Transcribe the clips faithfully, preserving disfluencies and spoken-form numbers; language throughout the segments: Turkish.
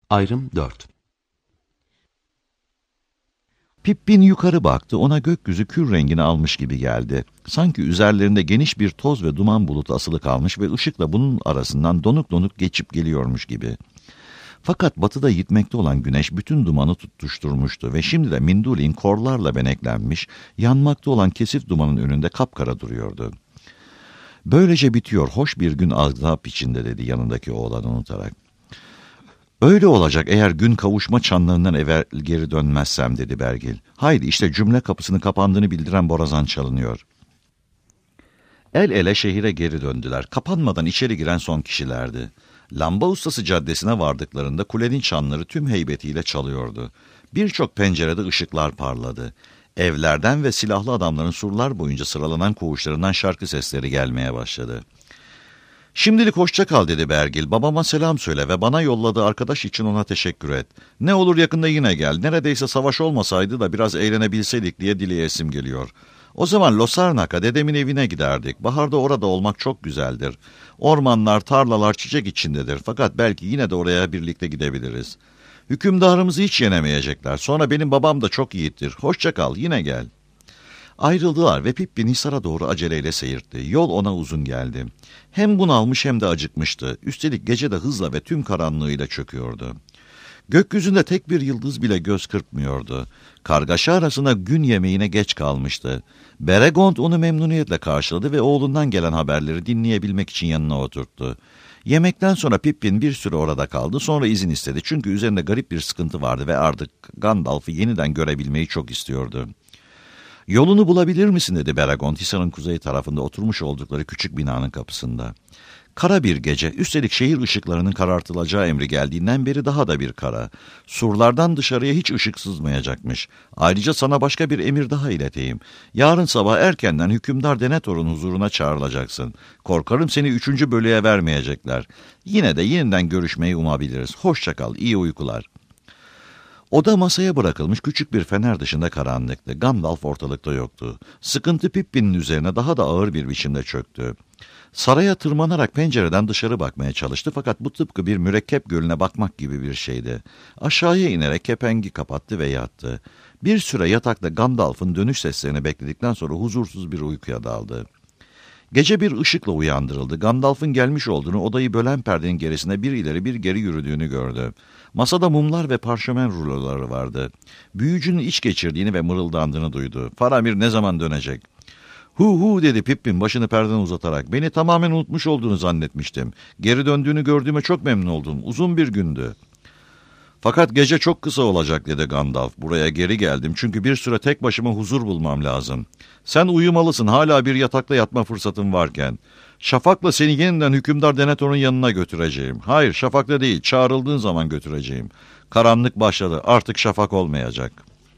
Ayrım dört. Pippin yukarı baktı, ona gökyüzü kür rengini almış gibi geldi. Sanki üzerlerinde geniş bir toz ve duman bulutu asılı kalmış ve ışıkla bunun arasından donuk donuk geçip geliyormuş gibi. Fakat batıda yitmekte olan güneş bütün dumanı tutuşturmuştu ve şimdi de Mindulin korlarla beneklenmiş, yanmakta olan kesif dumanın önünde kapkara duruyordu. Böylece bitiyor, hoş bir gün azap içinde, dedi yanındaki oğlan unutarak. Öyle olacak eğer gün kavuşma çanlarından evvel geri dönmezsem, dedi Bergil. Haydi işte cümle kapısının kapandığını bildiren borazan çalınıyor. El ele şehire geri döndüler. Kapanmadan içeri giren son kişilerdi. Lamba Ustası Caddesi'ne vardıklarında kulenin çanları tüm heybetiyle çalıyordu. Birçok pencerede ışıklar parladı. Evlerden ve silahlı adamların surlar boyunca sıralanan koğuşlarından şarkı sesleri gelmeye başladı. Şimdilik hoşça kal, dedi Bergil. Babama selam söyle ve bana yolladığı arkadaş için ona teşekkür et. Ne olur yakında yine gel. Neredeyse savaş olmasaydı da biraz eğlenebilseydik diye dileyesim geliyor. O zaman Losarnak'a, dedemin evine giderdik. Baharda orada olmak çok güzeldir. Ormanlar, tarlalar çiçek içindedir. Fakat belki yine de oraya birlikte gidebiliriz. Hükümdarımızı hiç yenemeyecekler. Sonra benim babam da çok yiğittir. Hoşça kal, yine gel. Ayrıldılar ve Pippin Hisar'a doğru aceleyle seyirtti. Yol ona uzun geldi. Hem bunalmış hem de acıkmıştı. Üstelik gece de hızla ve tüm karanlığıyla çöküyordu. Gökyüzünde tek bir yıldız bile göz kırpmıyordu. Kargaşa arasında gün yemeğine geç kalmıştı. Beregond onu memnuniyetle karşıladı ve oğlundan gelen haberleri dinleyebilmek için yanına oturttu. Yemekten sonra Pippin bir süre orada kaldı, sonra izin istedi çünkü üzerinde garip bir sıkıntı vardı ve artık Gandalf'ı yeniden görebilmeyi çok istiyordu. Yolunu bulabilir misin, dedi Beregond, Hisar'ın kuzey tarafında oturmuş oldukları küçük binanın kapısında. Kara bir gece, üstelik şehir ışıklarının karartılacağı emri geldiğinden beri daha da bir kara. Surlardan dışarıya hiç ışık sızmayacakmış. Ayrıca sana başka bir emir daha ileteyim. Yarın sabah erkenden hükümdar Denethor'un huzuruna çağrılacaksın. Korkarım seni üçüncü bölüğe vermeyecekler. Yine de yeniden görüşmeyi umabiliriz. Hoşça kal, iyi uykular. Oda masaya bırakılmış küçük bir fener dışında karanlıktı. Gandalf ortalıkta yoktu. Sıkıntı Pippin'in üzerine daha da ağır bir biçimde çöktü. Saraya tırmanarak pencereden dışarı bakmaya çalıştı fakat bu tıpkı bir mürekkep gölüne bakmak gibi bir şeydi. Aşağıya inerek kepengi kapattı ve yattı. Bir süre yatakta Gandalf'ın dönüş seslerini bekledikten sonra huzursuz bir uykuya daldı. Gece bir ışıkla uyandırıldı. Gandalf'ın gelmiş olduğunu, odayı bölen perdenin gerisinde bir ileri bir geri yürüdüğünü gördü. Masada mumlar ve parşömen ruloları vardı. Büyücünün iç geçirdiğini ve mırıldandığını duydu. Faramir ne zaman dönecek? Hu hu, dedi Pippin başını perdeden uzatarak. Beni tamamen unutmuş olduğunu zannetmiştim. Geri döndüğünü gördüğüme çok memnun oldum. Uzun bir gündü. Fakat gece çok kısa olacak, dedi Gandalf. Buraya geri geldim çünkü bir süre tek başıma huzur bulmam lazım. Sen uyumalısın, hala bir yatakta yatma fırsatın varken. Şafak'la seni yeniden hükümdar Denethor'un yanına götüreceğim. Hayır, Şafak'la değil, çağrıldığın zaman götüreceğim. Karanlık başladı, artık Şafak olmayacak.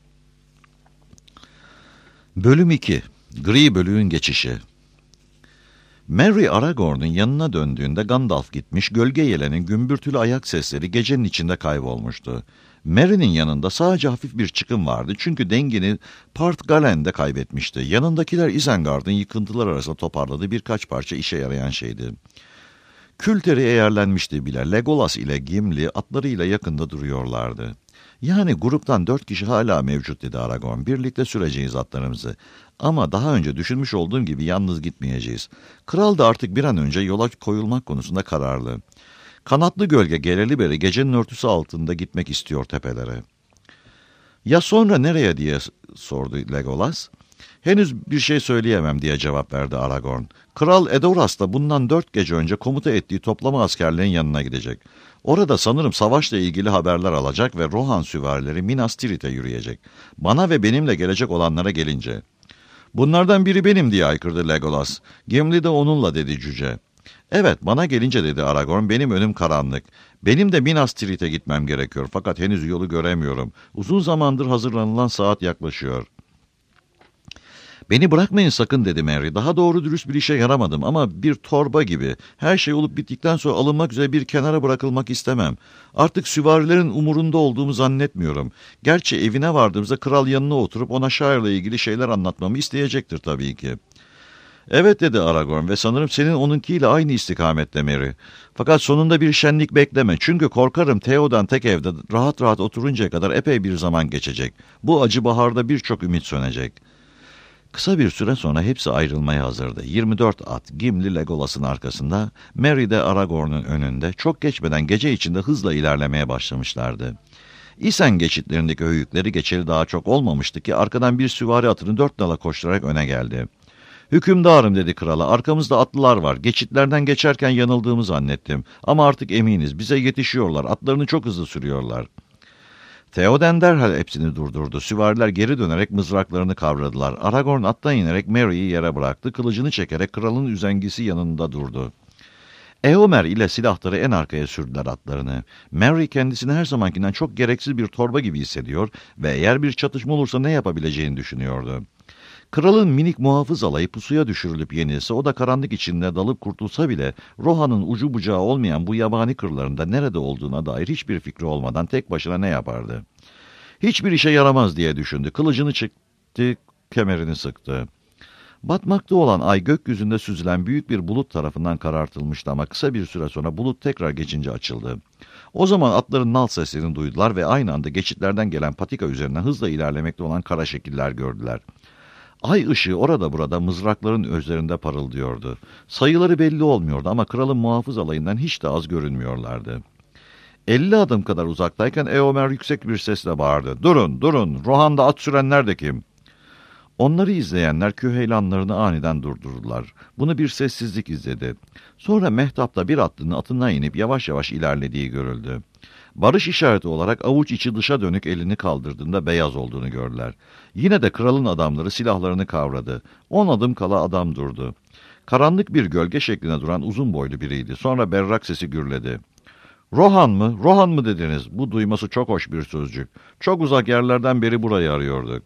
Bölüm iki. Gri Bölüğün Geçişi. Merry Aragorn'un yanına döndüğünde Gandalf gitmiş, gölge yelenin gümbürtülü ayak sesleri gecenin içinde kaybolmuştu. Merry'nin yanında sadece hafif bir çıkım vardı çünkü dengini Part Galen'de kaybetmişti. Yanındakiler Isengard'ın yıkıntılar arasında toparladığı birkaç parça işe yarayan şeydi. Külteri eğerlenmişti bile. Legolas ile Gimli atlarıyla yakında duruyorlardı. Yani gruptan dört kişi hala mevcut, dedi Aragorn. Birlikte süreceğiz atlarımızı. Ama daha önce düşünmüş olduğum gibi yalnız gitmeyeceğiz. Kral da artık bir an önce yola koyulmak konusunda kararlı. Kanatlı gölge geleli beri gecenin örtüsü altında gitmek istiyor tepelere. Ya sonra nereye, diye sordu Legolas. Henüz bir şey söyleyemem, diye cevap verdi Aragorn. Kral Edoras da bundan dört gece önce komuta ettiği toplama askerlerin yanına gidecek. Orada sanırım savaşla ilgili haberler alacak ve Rohan süvarileri Minas Tirith'e yürüyecek. Bana ve benimle gelecek olanlara gelince. Bunlardan biri benim, diye haykırdı Legolas. Gimli de onunla, dedi cüce. Evet, bana gelince, dedi Aragorn, benim önüm karanlık. Benim de Minas Tirith'e gitmem gerekiyor fakat henüz yolu göremiyorum. Uzun zamandır hazırlanılan saat yaklaşıyor. Beni bırakmayın sakın, dedi Merry. Daha doğru dürüst bir işe yaramadım ama bir torba gibi. Her şey olup bittikten sonra alınmak üzere bir kenara bırakılmak istemem. Artık süvarilerin umurunda olduğumu zannetmiyorum. Gerçi evine vardığımızda kral yanına oturup ona şairle ilgili şeyler anlatmamı isteyecektir tabii ki. Evet dedi Aragorn ve sanırım senin onunkiyle aynı istikamette Merry. Fakat sonunda bir şenlik bekleme çünkü korkarım Theoden tek evde rahat rahat oturuncaya kadar epey bir zaman geçecek. Bu acı baharda birçok ümit sönecek. Kısa bir süre sonra hepsi ayrılmaya hazırdı. yirmi dört at Gimli Legolas'ın arkasında, Merry de Aragorn'un önünde çok geçmeden gece içinde hızla ilerlemeye başlamışlardı. İsen geçitlerindeki höyükleri geçeli daha çok olmamıştı ki arkadan bir süvari atını dört nala koşturarak öne geldi. Hükümdarım dedi krala, arkamızda atlılar var. Geçitlerden geçerken yanıldığımı zannettim. Ama artık eminiz, bize yetişiyorlar, atlarını çok hızlı sürüyorlar. Theoden derhal hepsini durdurdu. Süvariler geri dönerek mızraklarını kavradılar. Aragorn attan inerek Merry'i yere bıraktı. Kılıcını çekerek kralın üzengisi yanında durdu. Eomer ile silahları en arkaya sürdüler atlarını. Merry kendisini her zamankinden çok gereksiz bir torba gibi hissediyor ve eğer bir çatışma olursa ne yapabileceğini düşünüyordu. Kralın minik muhafız alayı pusuya düşürülüp yenilse, o da karanlık içinde dalıp kurtulsa bile Rohan'ın ucu bucağı olmayan bu yabani kırlarında nerede olduğuna dair hiçbir fikri olmadan tek başına ne yapardı? Hiçbir işe yaramaz diye düşündü. Kılıcını çekti, kemerini sıktı. Batmakta olan ay gökyüzünde süzülen büyük bir bulut tarafından karartılmıştı ama kısa bir süre sonra bulut tekrar geçince açıldı. O zaman atların nal seslerini duydular ve aynı anda geçitlerden gelen patika üzerine hızla ilerlemekte olan kara şekiller gördüler. Ay ışığı orada burada mızrakların özlerinde parıldıyordu. Sayıları belli olmuyordu ama kralın muhafız alayından hiç de az görünmüyorlardı. Elli adım kadar uzaktayken Eomer yüksek bir sesle bağırdı. Durun, durun, Rohan'da at sürenler de kim? Onları izleyenler küheylanlarını aniden durdurdular. Bunu bir sessizlik izledi. Sonra mehtapta bir atlının atından inip yavaş yavaş ilerlediği görüldü. Barış işareti olarak avuç içi dışa dönük elini kaldırdığında beyaz olduğunu gördüler. Yine de kralın adamları silahlarını kavradı. On adım kala adam durdu. Karanlık bir gölge şeklinde duran uzun boylu biriydi. Sonra berrak sesi gürledi. Rohan mı? Rohan mı dediniz? Bu duyması çok hoş bir sözcük. Çok uzak yerlerden beri burayı arıyorduk.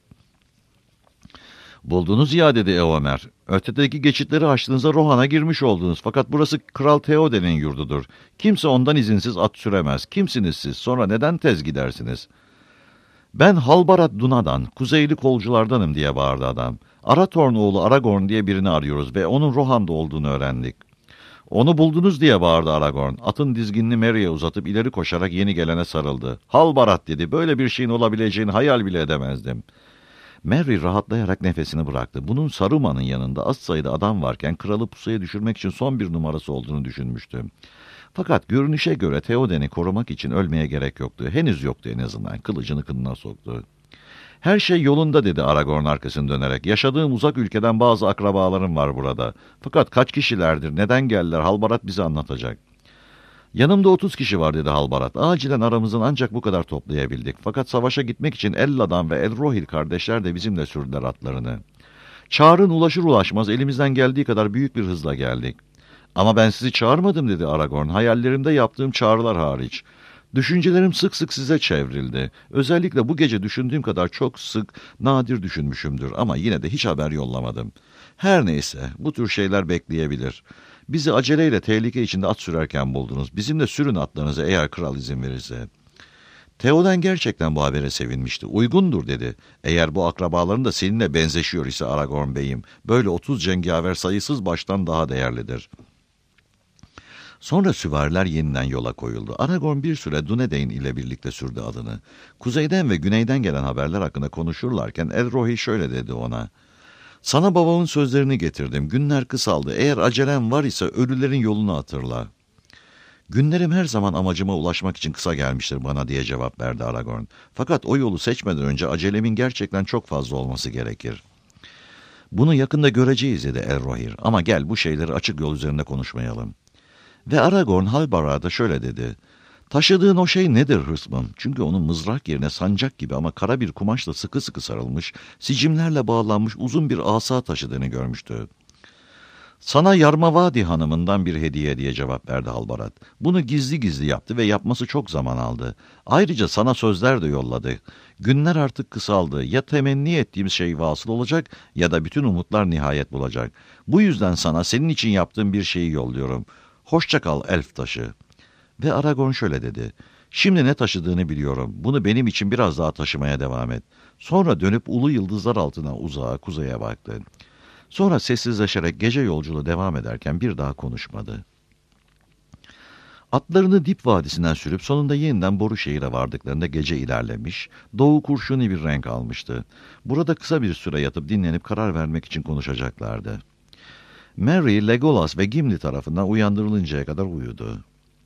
Buldunuz ya dedi Eomer. Ötedeki geçitleri açtığınızda Rohan'a girmiş oldunuz. Fakat burası Kral Theoden'in yurdudur. Kimse ondan izinsiz at süremez. Kimsiniz siz? Sonra neden tez gidersiniz? Ben Halbarad Duna'dan, kuzeyli kolculardanım diye bağırdı adam. Arathorn oğlu Aragorn diye birini arıyoruz ve onun Rohan'da olduğunu öğrendik. Onu buldunuz diye bağırdı Aragorn. Atın dizginini Merry'e uzatıp ileri koşarak yeni gelene sarıldı. Halbarad dedi, böyle bir şeyin olabileceğini hayal bile edemezdim. Merry rahatlayarak nefesini bıraktı. Bunun Saruman'ın yanında az sayıda adam varken kralı pusuya düşürmek için son bir numarası olduğunu düşünmüştü. Fakat görünüşe göre Theoden'i korumak için ölmeye gerek yoktu. Henüz yoktu en azından. Kılıcını kınına soktu. Her şey yolunda dedi Aragorn arkasını dönerek. Yaşadığım uzak ülkeden bazı akrabalarım var burada. Fakat kaç kişilerdir, neden geldiler Halbarad bize anlatacak. Yanımda otuz kişi var dedi Halbarad. Acilen aramızdan ancak bu kadar toplayabildik. Fakat savaşa gitmek için Elladan ve Elrohil kardeşler de bizimle sürdüler atlarını. Çağrın ulaşır ulaşmaz elimizden geldiği kadar büyük bir hızla geldik. Ama ben sizi çağırmadım dedi Aragorn. Hayallerimde yaptığım çağrılar hariç. Düşüncelerim sık sık size çevrildi. Özellikle bu gece düşündüğüm kadar çok sık, nadir düşünmüşümdür ama yine de hiç haber yollamadım. Her neyse, bu tür şeyler bekleyebilir. Bizi aceleyle tehlike içinde at sürerken buldunuz. Bizimle sürün atlarınızı eğer kral izin verirse. Theoden gerçekten bu habere sevinmişti. Uygundur dedi. Eğer bu akrabaların da seninle benzeşiyor ise Aragorn beyim, böyle otuz cengaver sayısız baştan daha değerlidir. Sonra süvariler yeniden yola koyuldu. Aragorn bir süre Dunedain ile birlikte sürdü adını. Kuzeyden ve güneyden gelen haberler hakkında konuşurlarken Elrohi şöyle dedi ona. Sana babamın sözlerini getirdim. Günler kısaldı. Eğer acelem var ise ölülerin yolunu hatırla. Günlerim her zaman amacıma ulaşmak için kısa gelmiştir bana diye cevap verdi Aragorn. Fakat o yolu seçmeden önce acelemin gerçekten çok fazla olması gerekir. Bunu yakında göreceğiz dedi Elrohir. Ama gel bu şeyleri açık yol üzerinde konuşmayalım. Ve Aragorn Halbarad'a şöyle dedi. Taşıdığın o şey nedir hırsmım? Çünkü onun mızrak yerine sancak gibi ama kara bir kumaşla sıkı sıkı sarılmış, sicimlerle bağlanmış uzun bir asa taşıdığını görmüştü. Sana Yarmavadi hanımından bir hediye diye cevap verdi Halbarad. Bunu gizli gizli yaptı ve yapması çok zaman aldı. Ayrıca sana sözler de yolladı. Günler artık kısaldı. Ya temenni ettiğimiz şey vasıl olacak ya da bütün umutlar nihayet bulacak. Bu yüzden sana senin için yaptığım bir şeyi yolluyorum. Hoşça kal elf taşı. Ve Aragorn şöyle dedi. Şimdi ne taşıdığını biliyorum. Bunu benim için biraz daha taşımaya devam et. Sonra dönüp ulu yıldızlar altına uzağa, kuzeye baktı. Sonra sessizleşerek gece yolculuğu devam ederken bir daha konuşmadı. Atlarını Dip Vadisi'nden sürüp sonunda yeniden Boruşehir'e vardıklarında gece ilerlemiş, doğu kurşuni bir renk almıştı. Burada kısa bir süre yatıp dinlenip karar vermek için konuşacaklardı. Merry, Legolas ve Gimli tarafından uyandırılıncaya kadar uyudu.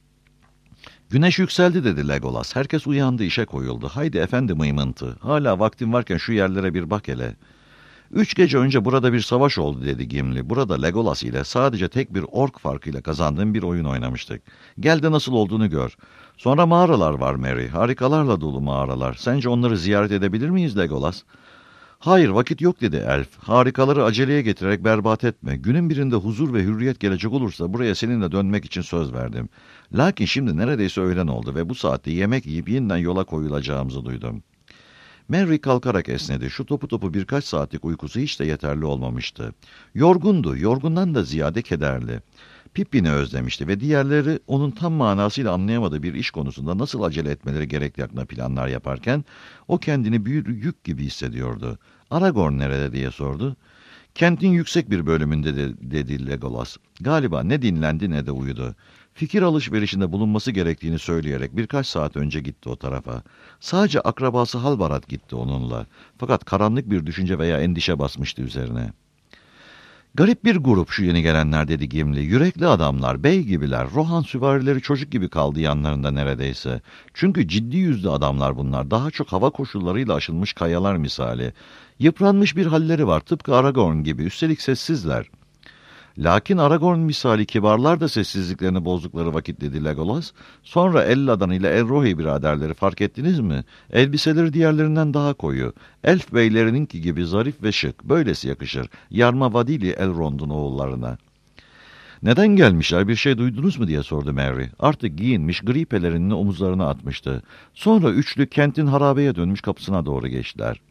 Güneş yükseldi dedi Legolas. Herkes uyandı, işe koyuldu. Haydi efendi mıymıntı. Hala vaktin varken şu yerlere bir bak hele. Üç gece önce burada bir savaş oldu dedi Gimli. Burada Legolas ile sadece tek bir ork farkıyla kazandığım bir oyun oynamıştık. Gel de nasıl olduğunu gör. Sonra mağaralar var Merry. Harikalarla dolu mağaralar. Sence onları ziyaret edebilir miyiz Legolas? Hayır, vakit yok dedi elf. Harikaları aceleye getirerek berbat etme. Günün birinde huzur ve hürriyet gelecek olursa buraya seninle dönmek için söz verdim. Lakin şimdi neredeyse öğlen oldu ve bu saatte yemek yiyip yeniden yola koyulacağımızı duydum. Merry kalkarak esnedi. Şu topu topu birkaç saatlik uykusu hiç de yeterli olmamıştı. Yorgundu, yorgundan da ziyade kederli. Pippin'i özlemişti ve diğerleri onun tam manasıyla anlayamadığı bir iş konusunda nasıl acele etmeleri gerektiği hakkında planlar yaparken o kendini bir yük gibi hissediyordu. Aragorn nerede diye sordu. Kentin yüksek bir bölümünde de, dedi Legolas. Galiba ne dinlendi ne de uyudu. Fikir alışverişinde bulunması gerektiğini söyleyerek birkaç saat önce gitti o tarafa. Sadece akrabası Halbarad gitti onunla. Fakat karanlık bir düşünce veya endişe basmıştı üzerine. Garip bir grup şu yeni gelenler dedi Gimli. Yürekli adamlar, bey gibiler. Rohan süvarileri çocuk gibi kaldı yanlarında neredeyse. Çünkü ciddi yüzlü adamlar bunlar. Daha çok hava koşullarıyla aşılmış kayalar misali. Yıpranmış bir halleri var tıpkı Aragorn gibi. Üstelik sessizler. Lakin Aragorn misali kibarlar da sessizliklerini bozdukları vakit dedi Legolas. Sonra Elladan ile Elrohi biraderleri fark ettiniz mi? Elbiseleri diğerlerinden daha koyu. Elf beylerininki gibi zarif ve şık. Böylesi yakışır. Yarma Vadili Elrond'un oğullarına. Neden gelmişler bir şey duydunuz mu diye sordu Merry. Artık giyinmiş gri pelerinini omuzlarına atmıştı. Sonra üçlü kentin harabeye dönmüş kapısına doğru geçtiler.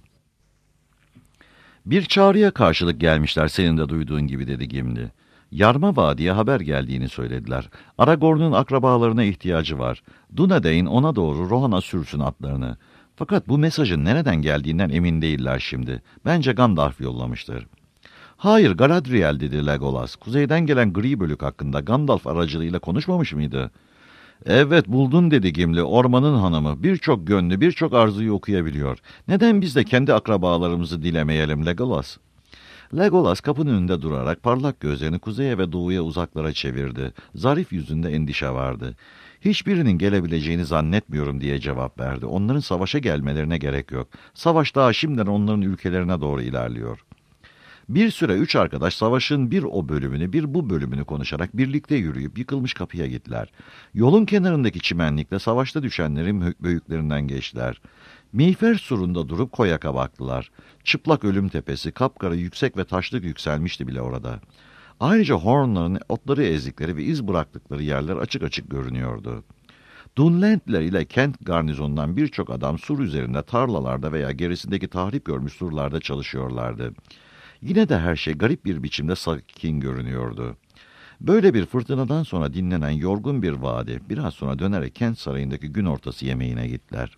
Bir çağrıya karşılık gelmişler senin de duyduğun gibi dedi Gimli. Yarma Vadi'ye haber geldiğini söylediler. Aragorn'un akrabalarına ihtiyacı var. Dunedain ona doğru Rohan'a sürsün atlarını. Fakat bu mesajın nereden geldiğinden emin değiller şimdi. Bence Gandalf yollamıştır. Hayır Galadriel dedi Legolas. Kuzeyden gelen gri bölük hakkında Gandalf aracılığıyla konuşmamış mıydı? Evet buldun dedi Gimli. Ormanın hanımı. Birçok gönlü, birçok arzuyu okuyabiliyor. Neden biz de kendi akrabalarımızı dilemeyelim Legolas? Legolas kapının önünde durarak parlak gözlerini kuzeye ve doğuya uzaklara çevirdi. Zarif yüzünde endişe vardı. Hiçbirinin gelebileceğini zannetmiyorum diye cevap verdi. Onların savaşa gelmelerine gerek yok. Savaş daha şimdiden onların ülkelerine doğru ilerliyor. Bir süre üç arkadaş savaşın bir o bölümünü bir bu bölümünü konuşarak birlikte yürüyüp yıkılmış kapıya gittiler. Yolun kenarındaki çimenlikte savaşta düşenlerin büyüklerinden geçtiler. Miğfer surunda durup Koyak'a baktılar. Çıplak ölüm tepesi, kapkara yüksek ve taşlık yükselmişti bile orada. Ayrıca Horn'ların otları ezdikleri ve iz bıraktıkları yerler açık açık görünüyordu. Dunlendler ile Kent garnizonundan birçok adam sur üzerinde tarlalarda veya gerisindeki tahrip görmüş surlarda çalışıyorlardı. Yine de her şey garip bir biçimde sakin görünüyordu. Böyle bir fırtınadan sonra dinlenen yorgun bir vadi, biraz sonra dönerek Kent sarayındaki gün ortası yemeğine gittiler.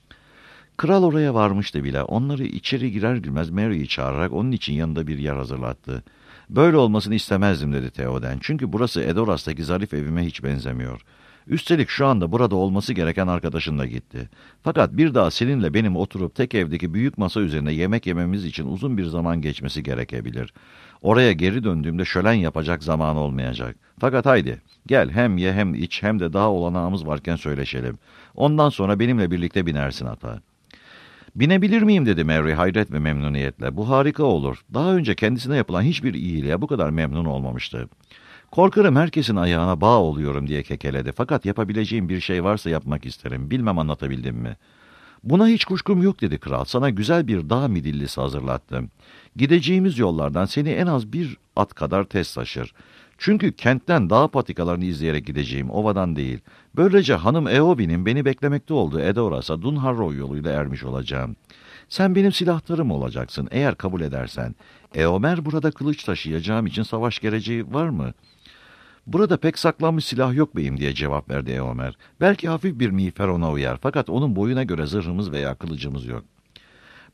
Kral oraya varmıştı bile. Onları içeri girer girmez Merry'i çağırarak onun için yanında bir yer hazırlattı. Böyle olmasını istemezdim dedi Theoden. Çünkü burası Edoras'taki zarif evime hiç benzemiyor. Üstelik şu anda burada olması gereken arkadaşın da gitti. Fakat bir daha seninle benim oturup tek evdeki büyük masa üzerine yemek yememiz için uzun bir zaman geçmesi gerekebilir. Oraya geri döndüğümde şölen yapacak zaman olmayacak. Fakat haydi gel hem ye hem iç hem de daha olanağımız varken söyleşelim. Ondan sonra benimle birlikte binersin ata. Binebilir miyim dedi Merry hayret ve memnuniyetle. Bu harika olur. Daha önce kendisine yapılan hiçbir iyiliğe bu kadar memnun olmamıştı. Korkarım herkesin ayağına bağ oluyorum diye kekeledi. Fakat yapabileceğim bir şey varsa yapmak isterim. Bilmem anlatabildim mi? Buna hiç kuşkum yok dedi kral. Sana güzel bir dağ midillisi hazırlattım. Gideceğimiz yollardan seni en az bir at kadar tez taşır. Çünkü kentten dağ patikalarını izleyerek gideceğim, ovadan değil. Böylece hanım Eowyn'in beni beklemekte olduğu Edoras'a Dunharrow yoluyla ermiş olacağım. Sen benim silahlarım olacaksın eğer kabul edersen. Eomer burada kılıç taşıyacağım için savaş geleceği var mı? Burada pek saklanmış silah yok beyim diye cevap verdi Eomer. Belki hafif bir miğfer ona uyar fakat onun boyuna göre zırhımız veya kılıcımız yok.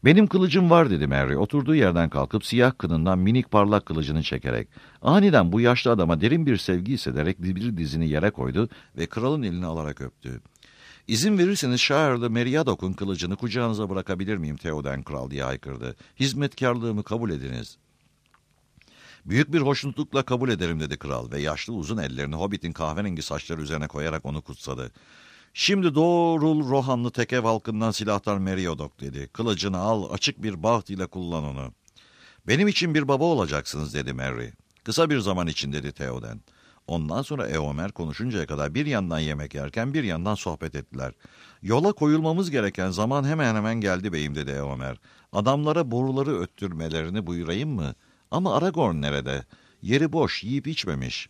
Benim kılıcım var dedi Merry, oturduğu yerden kalkıp siyah kınından minik parlak kılıcını çekerek. Aniden bu yaşlı adama derin bir sevgi hissederek bir dizini yere koydu ve kralın elini alarak öptü. İzin verirseniz Shire'lı Meriadoc'un kılıcını kucağınıza bırakabilir miyim Theoden kral diye haykırdı. Hizmetkarlığımı kabul ediniz. Büyük bir hoşnutlukla kabul ederim dedi kral ve yaşlı uzun ellerini Hobbit'in kahverengi saçları üzerine koyarak onu kutsadı. Şimdi doğrul Rohanlı Tekev halkından silahtar Meriadoc dedi. Kılıcını al, açık bir baht ile kullan onu. Benim için bir baba olacaksınız dedi Merry. Kısa bir zaman için dedi Theoden. Ondan sonra Eomer konuşuncaya kadar bir yandan yemek yerken bir yandan sohbet ettiler. Yola koyulmamız gereken zaman hemen hemen geldi beyim dedi Eomer. Adamlara boruları öttürmelerini buyurayım mı? Ama Aragorn nerede? Yeri boş, yiyip içmemiş.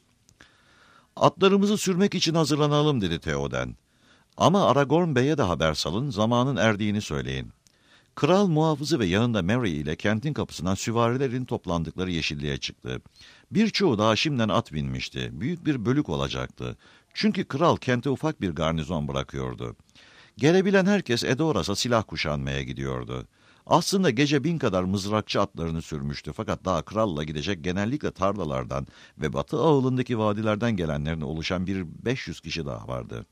Atlarımızı sürmek için hazırlanalım dedi Theoden. Ama Aragorn Bey'e de haber salın, zamanın erdiğini söyleyin. Kral muhafızı ve yanında Merry ile kentin kapısından süvarilerin toplandıkları yeşilliğe çıktı. Birçoğu daha şimdiden at binmişti. Büyük bir bölük olacaktı. Çünkü kral kente ufak bir garnizon bırakıyordu. Gelebilen herkes Edoras'a silah kuşanmaya gidiyordu. Aslında gece bin kadar mızrakçı atlarını sürmüştü fakat daha kralla gidecek genellikle tarlalardan ve batı ağılındaki vadilerden gelenlerin oluşan bir beş yüz kişi daha vardı.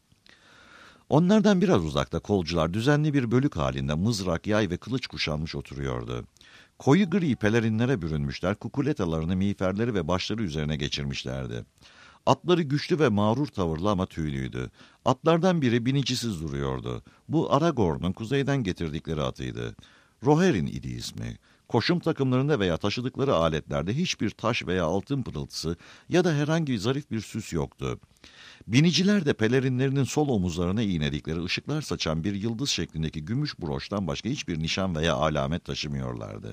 Onlardan biraz uzakta kolcular düzenli bir bölük halinde mızrak, yay ve kılıç kuşanmış oturuyordu. Koyu gri pelerinlere bürünmüşler, kukuletalarını, miğferleri ve başları üzerine geçirmişlerdi. Atları güçlü ve mağrur tavırlı ama tüylüydü. Atlardan biri binicisiz duruyordu. Bu Aragorn'un kuzeyden getirdikleri atıydı. Rohirrim idi ismi. Koşum takımlarında veya taşıdıkları aletlerde hiçbir taş veya altın pırıltısı ya da herhangi zarif bir süs yoktu. Biniciler de pelerinlerinin sol omuzlarına iğnedikleri ışıklar saçan bir yıldız şeklindeki gümüş broştan başka hiçbir nişan veya alamet taşımıyorlardı.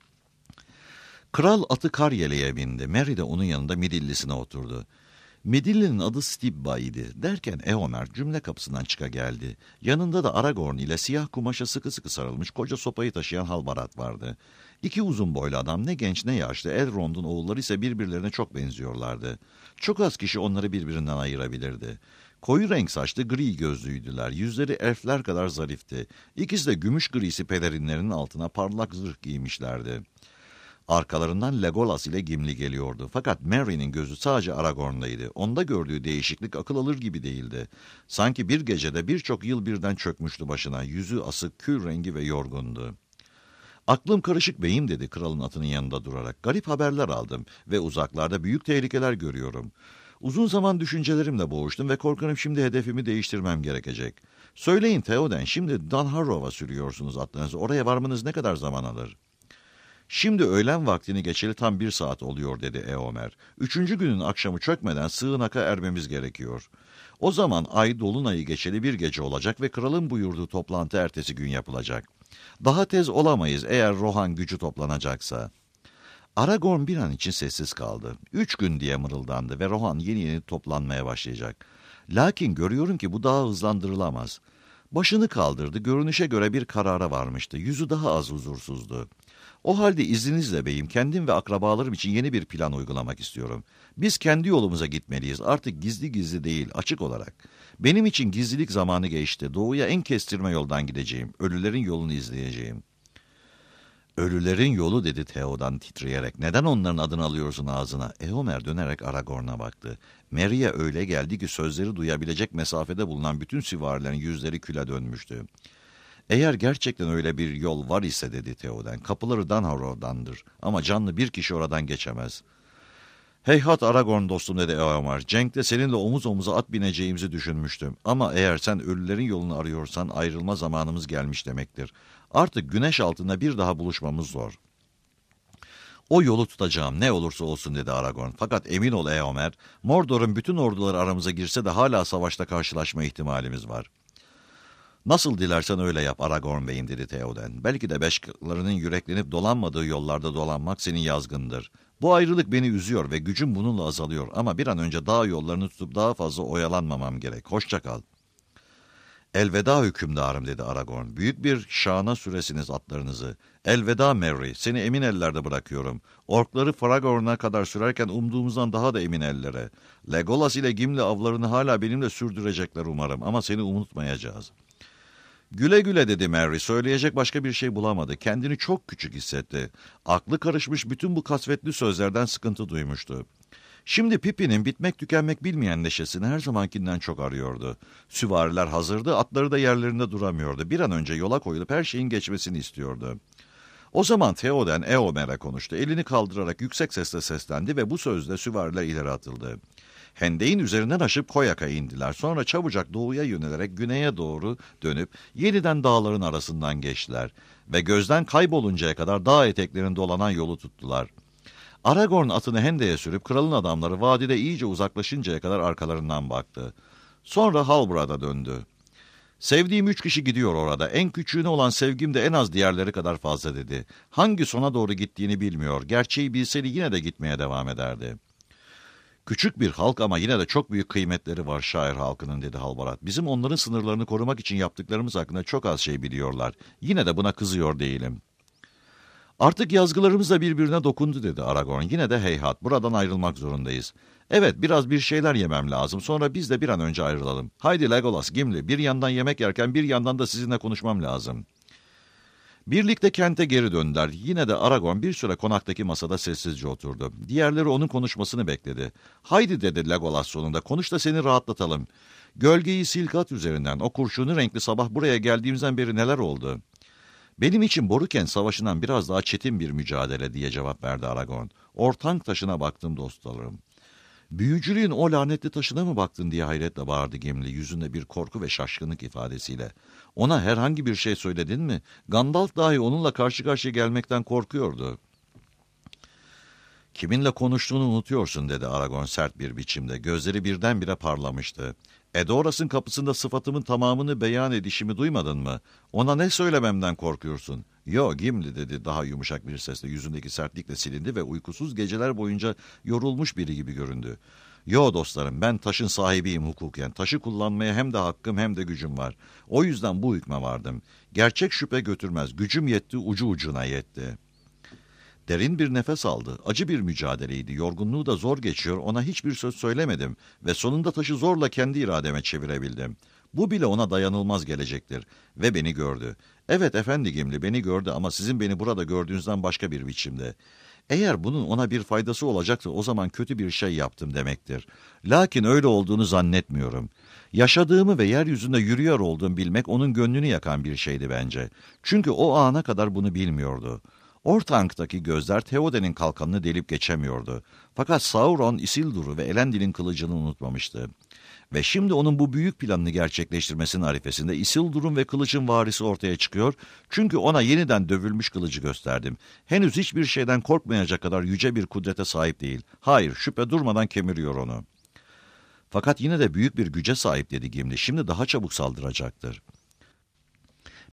Kral atı kar yeleğe bindi. Merry de onun yanında midillisine oturdu. Midilli'nin adı Stibba idi. Derken Eomer cümle kapısından çıka geldi. Yanında da Aragorn ile siyah kumaşa sıkı sıkı sarılmış koca sopayı taşıyan Halbarat vardı. İki uzun boylu adam ne genç ne yaşlı, Elrond'un oğulları ise birbirlerine çok benziyorlardı. Çok az kişi onları birbirinden ayırabilirdi. Koyu renk saçlı gri gözlüydüler. Yüzleri elfler kadar zarifti. İkisi de gümüş grisi pelerinlerinin altına parlak zırh giymişlerdi. Arkalarından Legolas ile Gimli geliyordu. Fakat Merry'nin gözü sadece Aragorn'daydı. Onda gördüğü değişiklik akıl alır gibi değildi. Sanki bir gecede birçok yıl birden çökmüştü başına. Yüzü asık, kül rengi ve yorgundu. Aklım karışık beyim dedi kralın atının yanında durarak. Garip haberler aldım ve uzaklarda büyük tehlikeler görüyorum. Uzun zaman düşüncelerimle boğuştum ve korkarım şimdi hedefimi değiştirmem gerekecek. Söyleyin Theoden, şimdi Dunharrow'a sürüyorsunuz atlarınızı. Oraya varmanız ne kadar zaman alır? Şimdi öğlen vaktini geçeli tam bir saat oluyor dedi Eomer. Üçüncü günün akşamı çökmeden sığınaka ermemiz gerekiyor. O zaman ay dolunayı geçeli bir gece olacak ve kralın buyurduğu toplantı ertesi gün yapılacak. Daha tez olamayız eğer Rohan gücü toplanacaksa. Aragorn bir an için sessiz kaldı. Üç gün diye mırıldandı ve Rohan yeni yeni toplanmaya başlayacak. Lakin görüyorum ki bu daha hızlandırılamaz. Başını kaldırdı, görünüşe göre bir karara varmıştı. Yüzü daha az huzursuzdu. O halde izninizle beyim, kendim ve akrabalarım için yeni bir plan uygulamak istiyorum. Biz kendi yolumuza gitmeliyiz, artık gizli gizli değil, açık olarak. Benim için gizlilik zamanı geçti, doğuya en kestirme yoldan gideceğim, ölülerin yolunu izleyeceğim. Ölülerin yolu dedi Theoden titreyerek. Neden onların adını alıyorsun ağzına? Eomer dönerek Aragorn'a baktı. Merry'e öyle geldi ki sözleri duyabilecek mesafede bulunan bütün süvarilerin yüzleri küle dönmüştü. Eğer gerçekten öyle bir yol var ise dedi Theoden, kapıları Dunharrow'dandır ama canlı bir kişi oradan geçemez. Heyhat Aragorn dostum dedi Eomer, Cenk'te seninle omuz omuza at bineceğimizi düşünmüştüm. Ama eğer sen ölülerin yolunu arıyorsan ayrılma zamanımız gelmiş demektir. Artık güneş altında bir daha buluşmamız zor. O yolu tutacağım ne olursa olsun dedi Aragorn. Fakat emin ol Eomer, Mordor'un bütün orduları aramıza girse de hala savaşta karşılaşma ihtimalimiz var. Nasıl dilersen öyle yap Aragorn beyim dedi Theoden. Belki de başkalarının yüreklenip dolanmadığı yollarda dolanmak senin yazgındır. Bu ayrılık beni üzüyor ve gücüm bununla azalıyor ama bir an önce dağ yollarını tutup daha fazla oyalanmamam gerek. Hoşça kal. Elveda hükümdarım dedi Aragorn. Büyük bir şana süresiniz atlarınızı. Elveda Merry, seni emin ellerde bırakıyorum. Orkları Aragorn'a kadar sürerken umduğumuzdan daha da emin ellere. Legolas ile Gimli avlarını hala benimle sürdürecekler umarım ama seni unutmayacağız. Güle güle dedi Merry. Söyleyecek başka bir şey bulamadı. Kendini çok küçük hissetti. Aklı karışmış bütün bu kasvetli sözlerden sıkıntı duymuştu. Şimdi Pippin'in bitmek tükenmek bilmeyen neşesini her zamankinden çok arıyordu. Süvariler hazırdı, atları da yerlerinde duramıyordu. Bir an önce yola koyulup her şeyin geçmesini istiyordu. O zaman Theoden Eomer'e konuştu. Elini kaldırarak yüksek sesle seslendi ve bu sözle süvariler ileri atıldı. Hendeğin üzerinden aşıp Koyak'a indiler. Sonra çabucak doğuya yönelerek güneye doğru dönüp yeniden dağların arasından geçtiler. Ve gözden kayboluncaya kadar dağ eteklerinde dolanan yolu tuttular. Aragorn atını hendeye sürüp kralın adamları vadide iyice uzaklaşıncaya kadar arkalarından baktı. Sonra Halbrad'a döndü. Sevdiğim üç kişi gidiyor orada. En küçüğüne olan sevgim de en az diğerleri kadar fazla dedi. Hangi sona doğru gittiğini bilmiyor. Gerçeği bilseydi yine de gitmeye devam ederdi. Küçük bir halk ama yine de çok büyük kıymetleri var şair halkının dedi Halbarad. Bizim onların sınırlarını korumak için yaptıklarımız hakkında çok az şey biliyorlar. Yine de buna kızıyor değilim. Artık yazgılarımız da birbirine dokundu dedi Aragorn. Yine de heyhat, buradan ayrılmak zorundayız. Evet, biraz bir şeyler yemem lazım. Sonra biz de bir an önce ayrılalım. Haydi Legolas, Gimli, bir yandan yemek yerken bir yandan da sizinle konuşmam lazım. Birlikte kente geri döndüler. Yine de Aragorn bir süre konaktaki masada sessizce oturdu. Diğerleri onun konuşmasını bekledi. Haydi dedi Legolas sonunda, konuş da seni rahatlatalım. Gölgeyi silkat üzerinden, o kurşunu renkli sabah buraya geldiğimizden beri neler oldu? Benim için Boruken Savaşı'ndan biraz daha çetin bir mücadele diye cevap verdi Aragorn. Ortank taşına baktım dostlarım. Büyücülüğün o lanetli taşına mı baktın diye hayretle bağırdı Gimli, yüzünde bir korku ve şaşkınlık ifadesiyle. Ona herhangi bir şey söyledin mi? Gandalf dahi onunla karşı karşıya gelmekten korkuyordu. Kiminle konuştuğunu unutuyorsun dedi Aragorn sert bir biçimde. Gözleri birdenbire parlamıştı. Edoras'ın kapısında sıfatımın tamamını beyan edişimi duymadın mı? Ona ne söylememden korkuyorsun? Yo Gimli dedi daha yumuşak bir sesle, yüzündeki sertlikle silindi ve uykusuz geceler boyunca yorulmuş biri gibi göründü. Yo dostlarım, ben taşın sahibiyim hukuken. Taşı kullanmaya hem de hakkım hem de gücüm var. O yüzden bu hükme vardım. Gerçek şüphe götürmez. Gücüm yetti, ucu ucuna yetti. Derin bir nefes aldı. Acı bir mücadeleydi. Yorgunluğu da zor geçiyor. Ona hiçbir söz söylemedim. Ve sonunda taşı zorla kendi irademe çevirebildim. Bu bile ona dayanılmaz gelecektir. Ve beni gördü. Evet efendi Gimli beni gördü ama sizin beni burada gördüğünüzden başka bir biçimde. Eğer bunun ona bir faydası olacaksa o zaman kötü bir şey yaptım demektir. Lakin öyle olduğunu zannetmiyorum. Yaşadığımı ve yeryüzünde yürüyor olduğumu bilmek onun gönlünü yakan bir şeydi bence. Çünkü o ana kadar bunu bilmiyordu. Ortank'taki gözler Theoden'in kalkanını delip geçemiyordu. Fakat Sauron, Isildur'u ve Elendil'in kılıcını unutmamıştı. Ve şimdi onun bu büyük planını gerçekleştirmesinin arifesinde Isildur'un ve kılıcın varisi ortaya çıkıyor. Çünkü ona yeniden dövülmüş kılıcı gösterdim. Henüz hiçbir şeyden korkmayacak kadar yüce bir kudrete sahip değil. Hayır, şüphe durmadan kemiriyor onu. Fakat yine de büyük bir güce sahip dedi Gimli. Şimdi daha çabuk saldıracaktır.